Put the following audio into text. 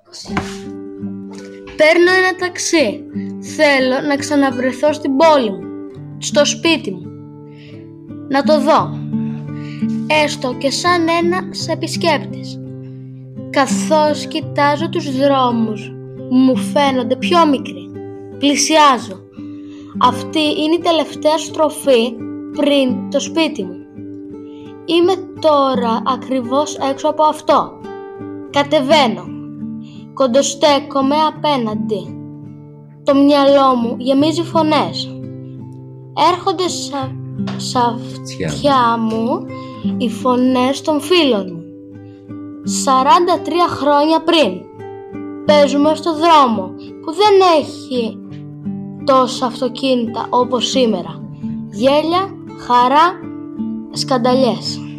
Παίρνω ένα ταξί. Θέλω να ξαναβρεθώ στην πόλη μου, στο σπίτι μου. Να το δω, έστω και σαν ένας επισκέπτης. Καθώς κοιτάζω τους δρόμους, μου φαίνονται πιο μικροί. Πλησιάζω. Αυτή είναι η τελευταία στροφή πριν το σπίτι μου. Είμαι τώρα ακριβώς έξω από αυτό. Κατεβαίνω. Κοντοστέκομαι απέναντι. Το μυαλό μου γεμίζει φωνές. Έρχονται στα αυτιά μου οι φωνές των φίλων μου. 43 χρόνια πριν. Παίζουμε στο δρόμο που δεν έχει τόσα αυτοκίνητα όπως σήμερα. Γέλια, χαρά, σκανταλιές.